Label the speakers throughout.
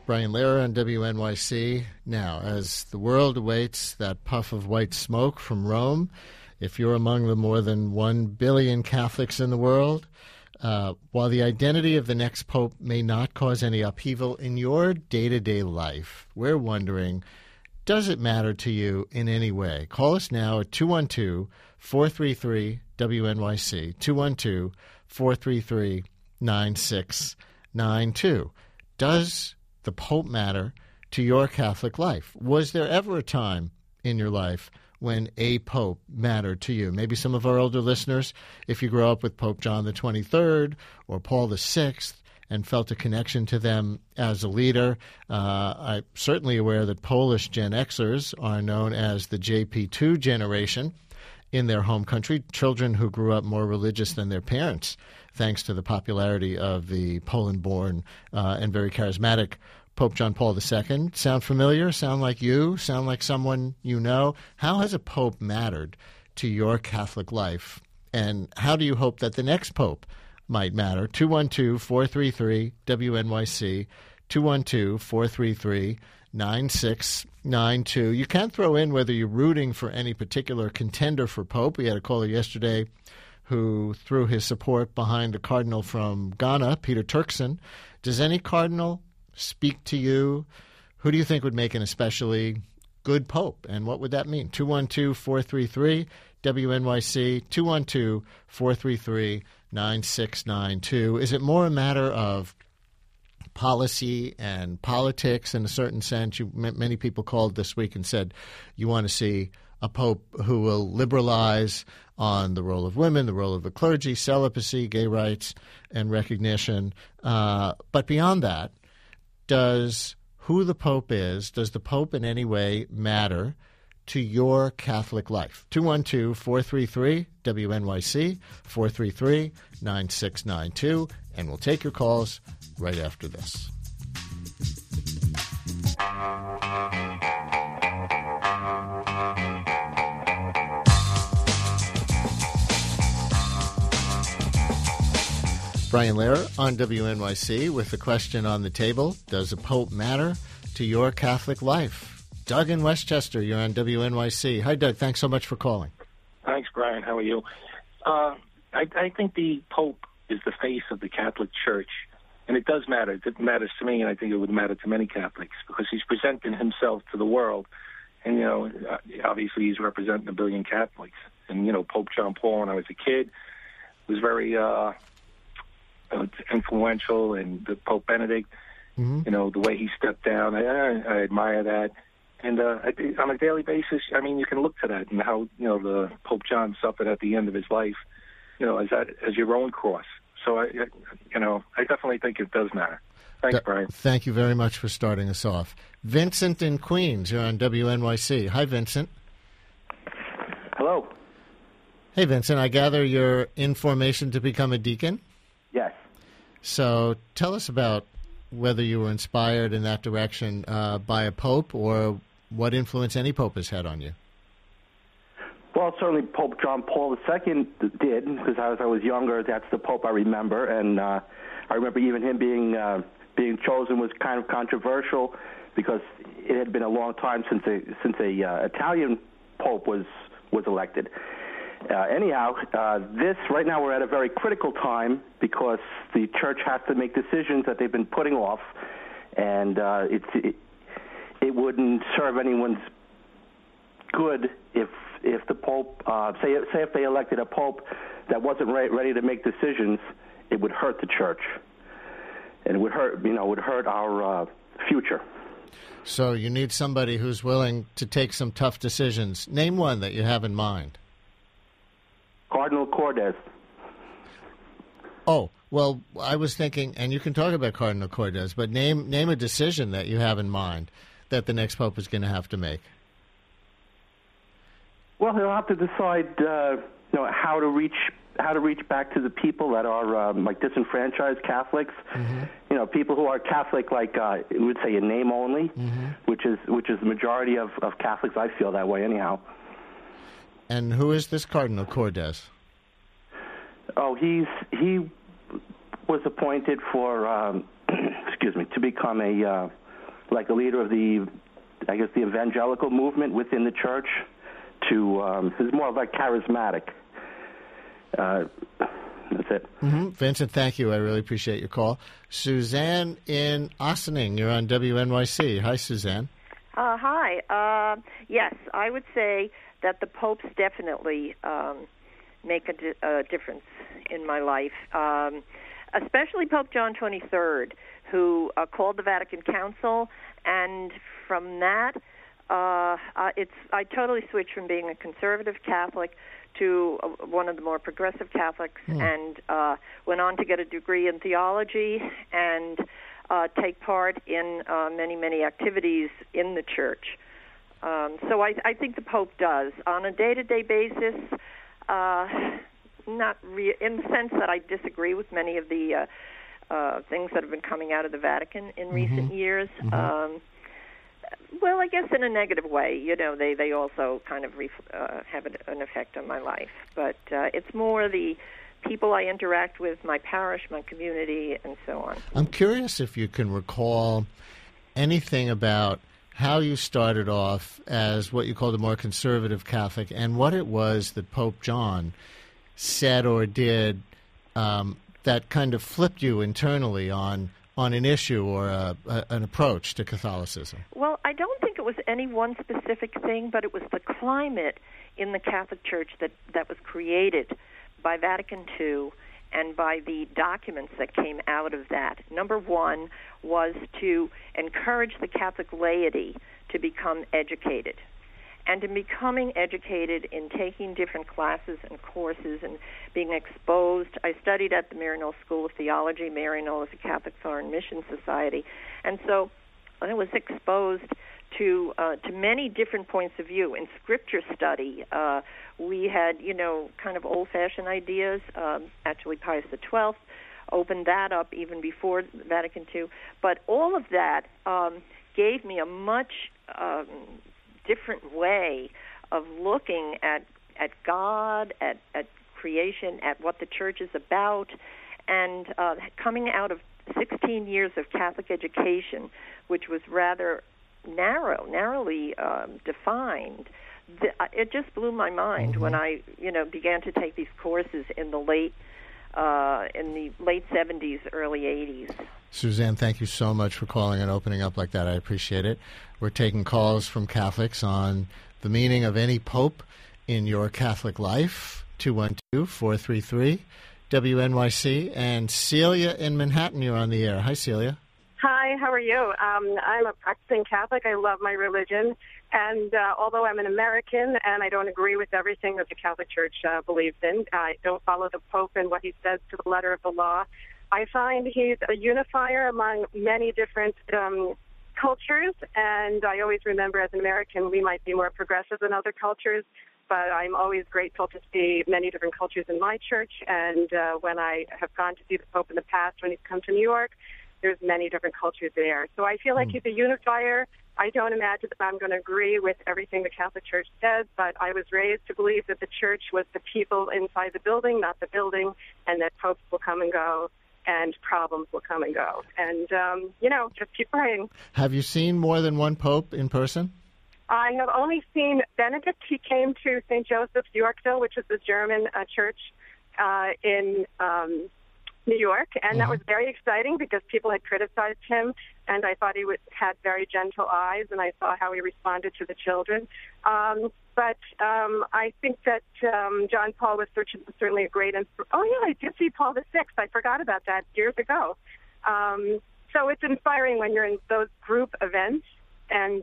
Speaker 1: Brian Lehrer on WNYC. Now, as the world awaits that puff of white smoke from Rome, if you're among the more than 1 billion Catholics in the world, while the identity of the next pope may not cause any upheaval in your day-to-day life, we're wondering, does it matter to you in any way? Call us now at 212-433-WNYC, 212-433-9692. Does the Pope matter to your Catholic life? Was there ever a time in your life when a Pope mattered to you? Maybe some of our older listeners, if you grew up with Pope John the 23rd or Paul the 6th and felt a connection to them as a leader. I'm certainly aware that Polish Gen Xers are known as the JP2 generation in their home country, children who grew up more religious than their parents, thanks to the popularity of the Poland-born and very charismatic Pope John Paul II. Sound familiar? Sound like you? Sound like someone you know? How has a pope mattered to your Catholic life? And how do you hope that the next pope might matter? 212-433-WNYC, 212-433-9692. You can throw in whether you're rooting for any particular contender for pope. We had a caller yesterday who threw his support behind the cardinal from Ghana, Peter Turkson. Does any cardinal speak to you? Who do you think would make an especially good pope, and what would that mean? 212-433-WNYC, 212-433-9692. Is it more a matter of policy and politics in a certain sense? Many people called this week and said you want to see a pope who will liberalize on the role of women, the role of the clergy, celibacy, gay rights, and recognition. But beyond that, does who the Pope is, does the Pope in any way matter to your Catholic life? 212-433-WNYC, 433-9692, and we'll take your calls right after this. Brian Lehrer on WNYC with the question on the table, does a pope matter to your Catholic life? Doug in Westchester, you're on WNYC. Hi, Doug. Thanks so much for calling.
Speaker 2: Thanks, Brian. How are you? I think the Pope is the face of the Catholic Church, and it does matter. It matters to me, and I think it would matter to many Catholics because he's presenting himself to the world. And, you know, obviously he's representing 1 billion Catholics. And, you know, Pope John Paul, when I was a kid, was very influential, and the Pope Benedict, you know, the way he stepped down, I admire that. And on a daily basis, I mean, you can look to that and how, you know, the Pope John suffered at the end of his life, you know, as your own cross. So, I definitely think it does matter. Thanks, Brian.
Speaker 1: Thank you very much for starting us off. Vincent in Queens, you're on WNYC. Hi, Vincent.
Speaker 3: Hello.
Speaker 1: Hey, Vincent, I gather you're in formation to become a deacon?
Speaker 3: Yes.
Speaker 1: So tell us about whether you were inspired in that direction by a pope or what influence any pope has had on you.
Speaker 3: Well, certainly Pope John Paul II did, because as I was younger, that's the pope I remember. And I remember even him being chosen was kind of controversial because it had been a long time since a Italian pope was elected. Anyhow, this right now we're at a very critical time because the church has to make decisions that they've been putting off, and it wouldn't serve anyone's good if the Pope say if they elected a Pope that wasn't ready to make decisions, it would hurt the church, and it would hurt our future.
Speaker 1: So you need somebody who's willing to take some tough decisions. Name one that you have in mind.
Speaker 3: Cardinal Cordes.
Speaker 1: Oh, well, I was thinking, and you can talk about Cardinal Cordes, but name a decision that you have in mind that the next pope is going to have to make.
Speaker 3: Well, he'll have to decide, how to reach back to the people that are like disenfranchised Catholics. Mm-hmm. You know, people who are Catholic, like we would say, in name only, mm-hmm. which is the majority of Catholics. I feel that way, anyhow.
Speaker 1: And who is this Cardinal Cordes?
Speaker 3: Oh, he was appointed for, to become a like a leader of the evangelical movement within the church. He's more like charismatic. That's it.
Speaker 1: Mm-hmm. Vincent, thank you. I really appreciate your call. Suzanne in Ossining, you're on WNYC. Hi, Suzanne.
Speaker 4: Hi. Yes, I would say that the popes definitely make a difference in my life, especially Pope John XXIII, who called the Vatican Council, and from that, I totally switched from being a conservative Catholic to one of the more progressive Catholics, and went on to get a degree in theology and take part in many, many activities in the church. So I think the Pope does. On a day-to-day basis, not in the sense that I disagree with many of the things that have been coming out of the Vatican in recent years. Well, I guess in a negative way. You know, they also kind of have an effect on my life. But it's more the people I interact with, my parish, my community, and so on.
Speaker 1: I'm curious if you can recall anything about how you started off as what you called a more conservative Catholic and what it was that Pope John said or did that kind of flipped you internally on an issue or an approach to Catholicism.
Speaker 4: Well, I don't think it was any one specific thing, but it was the climate in the Catholic Church that was created by Vatican II and by the documents that came out of that. Number one was to encourage the Catholic laity to become educated. And in becoming educated in taking different classes and courses and being exposed. I studied at the Maryknoll School of Theology. Maryknoll is a Catholic Foreign Mission Society. And so I was exposed to many different points of view. In scripture study, we had, kind of old-fashioned ideas. Actually, Pius XII opened that up even before Vatican II. But all of that gave me a much different way of looking at God, at creation, at what the church is about, and coming out of 16 years of Catholic education, which was rather narrowly defined. It just blew my mind when I, began to take these courses in the late 70s, early 80s.
Speaker 1: Suzanne, thank you so much for calling and opening up like that. I appreciate it. We're taking calls from Catholics on the meaning of any pope in your Catholic life. 212-433-WNYC. And Celia in Manhattan, you're on the air. Hi, Celia.
Speaker 5: Hi, how are you? I'm a practicing Catholic. I love my religion. And although I'm an American and I don't agree with everything that the Catholic Church believes in, I don't follow the Pope and what he says to the letter of the law. I find he's a unifier among many different cultures, and I always remember as an American we might be more progressive than other cultures, but I'm always grateful to see many different cultures in my church, and when I have gone to see the Pope in the past when he's come to New York, there's many different cultures there. So I feel like he's a unifier. I don't imagine that I'm going to agree with everything the Catholic Church says, but I was raised to believe that the church was the people inside the building, not the building, and that popes will come and go, and problems will come and go. And, just keep praying.
Speaker 1: Have you seen more than one pope in person?
Speaker 5: I have only seen Benedict. He came to St. Joseph's, Yorkville, which is the German church in New York, and that was very exciting because people had criticized him, and I thought he had very gentle eyes, and I saw how he responded to the children. But I think that John Paul was certainly a great inspiration. Oh, yeah, I did see Paul VI. I forgot about that years ago. So it's inspiring when you're in those group events, and,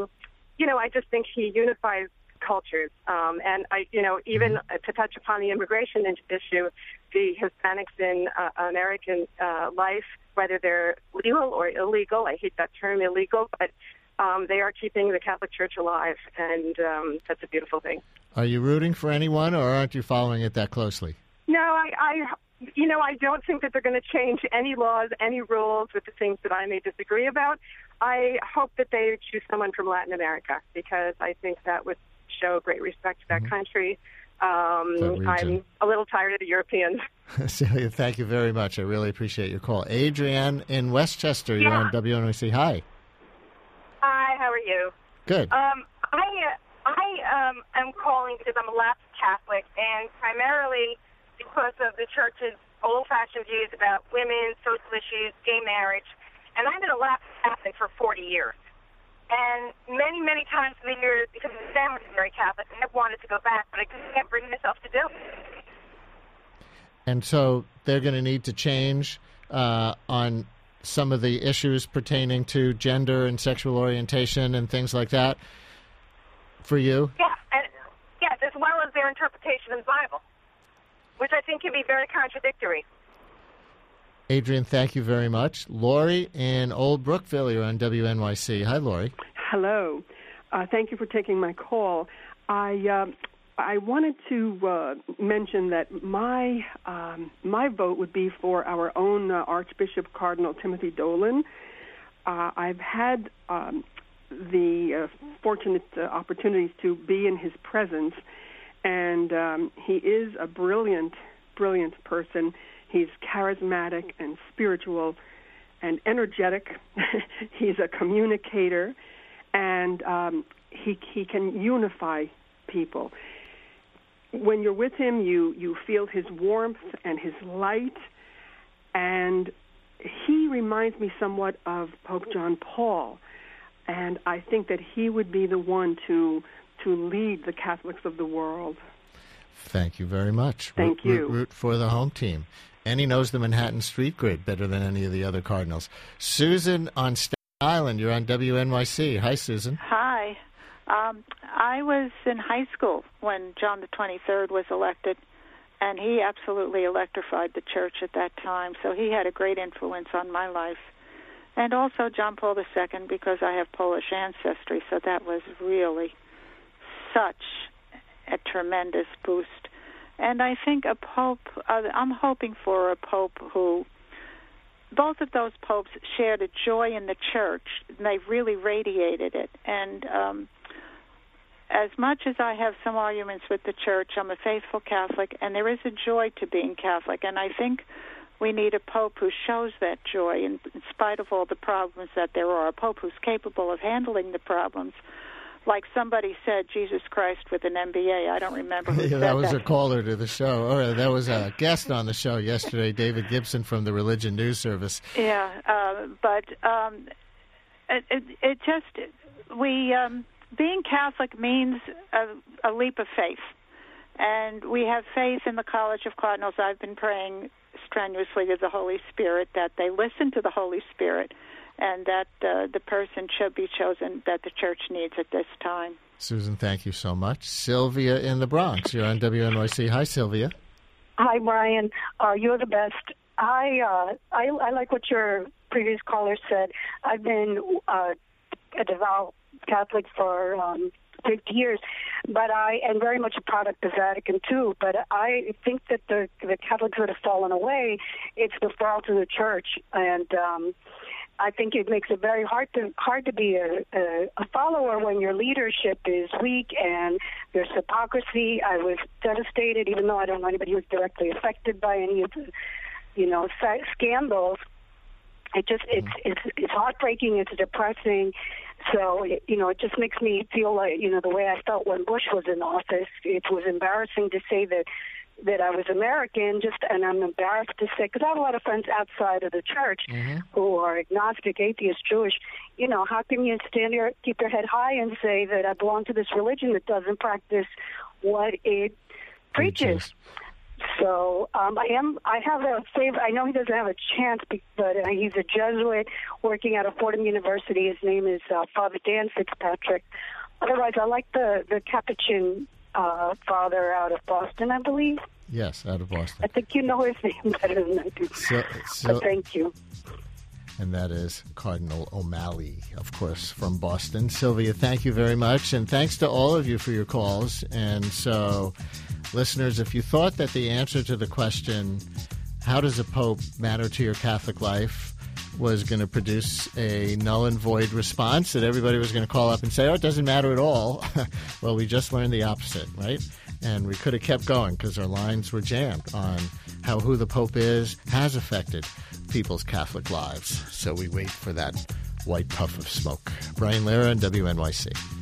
Speaker 5: I just think he unifies cultures. And even to touch upon the immigration issue, the Hispanics in American life, whether they're legal or illegal, I hate that term, illegal, but they are keeping the Catholic Church alive, and that's a beautiful thing.
Speaker 1: Are you rooting for anyone, or aren't you following it that closely?
Speaker 5: No, I don't think that they're going to change any laws, any rules with the things that I may disagree about. I hope that they choose someone from Latin America, because I think that would show great respect to that country. I'm a little tired of the Europeans.
Speaker 1: Celia, thank you very much. I really appreciate your call. Adrienne in Westchester, you're on WNYC. Hi. Good.
Speaker 6: I am calling because I'm a lapsed Catholic, and primarily because of the Church's old-fashioned views about women, social issues, gay marriage. And I've been a lapsed Catholic for 40 years. And many, many times in the years, because the family is very Catholic, I've wanted to go back, but I can't bring myself to do it.
Speaker 1: And so they're going to need to change on some of the issues pertaining to gender and sexual orientation and things like that for you?
Speaker 6: Yeah, and yes, as well as their interpretation of the Bible, which I think can be very contradictory.
Speaker 1: Adrienne, thank you very much. Lori in Old Brookville, you're on WNYC. Hi, Lori.
Speaker 7: Hello. Thank you for taking my call. I wanted to mention that my vote would be for our own Archbishop Cardinal Timothy Dolan. I've had the fortunate opportunities to be in his presence, and he is a brilliant person. He's charismatic and spiritual and energetic. He's a communicator, and he can unify people. When you're with him, you feel his warmth and his light, and he reminds me somewhat of Pope John Paul, and I think that he would be the one to lead the Catholics of the world.
Speaker 1: Thank you very much.
Speaker 7: Thank you.
Speaker 1: Root for the home team. And he knows the Manhattan Street grid better than any of the other Cardinals. Susan on Staten Island, you're on WNYC. Hi, Susan.
Speaker 8: Hi. I was in high school when John the 23rd was elected, and he absolutely electrified the church at that time, so he had a great influence on my life. And also John Paul II, because I have Polish ancestry, so that was really such a tremendous boost. And I think a pope, I'm hoping for a pope who, both of those popes shared a joy in the church, and they really radiated it. And as much as I have some arguments with the church, I'm a faithful Catholic, and there is a joy to being Catholic. And I think we need a pope who shows that joy in spite of all the problems that there are, a pope who's capable of handling the problems. Like somebody said, Jesus Christ with an MBA. I don't remember who said that.
Speaker 1: That was a caller to the show. Or that was a guest on the show yesterday, David Gibson from the Religion News Service.
Speaker 8: Yeah, but it just, being Catholic means a leap of faith. And we have faith in the College of Cardinals. I've been praying strenuously to the Holy Spirit that they listen to the Holy Spirit, and that the person should be chosen that the church needs at this time.
Speaker 1: Susan, thank you so much. Sylvia in the Bronx, you're on WNYC. Hi, Sylvia.
Speaker 9: Hi, Brian. You're the best. I like what your previous caller said. I've been a devout Catholic for 50 years, but I am very much a product of Vatican II. But I think that the Catholics that have fallen away, it's the fault of the church, and I think it makes it very hard to be a follower when your leadership is weak and there's hypocrisy. I was devastated, even though I don't know anybody who was directly affected by any of the, scandals. It's heartbreaking. It's depressing. So it just makes me feel like the way I felt when Bush was in office. It was embarrassing to say that I was American, and I'm embarrassed to say, because I have a lot of friends outside of the church who are agnostic, atheist, Jewish. How can you stand here, keep your head high, and say that I belong to this religion that doesn't practice what it preaches? So I have a favorite. I know he doesn't have a chance, but he's a Jesuit working at Fordham University. His name is Father Dan Fitzpatrick. Otherwise, I like the Capuchin father out of Boston, I believe.
Speaker 1: Yes, out of Boston.
Speaker 9: I think you know his name better than I do. But thank you.
Speaker 1: And that is Cardinal O'Malley, of course, from Boston. Sylvia, thank you very much. And thanks to all of you for your calls. And so, listeners, if you thought that the answer to the question, how does a pope matter to your Catholic life, was going to produce a null and void response, that everybody was going to call up and say, it doesn't matter at all. Well, we just learned the opposite, right? And we could have kept going because our lines were jammed on how who the Pope has affected people's Catholic lives. So we wait for that white puff of smoke. Brian Lehrer on WNYC.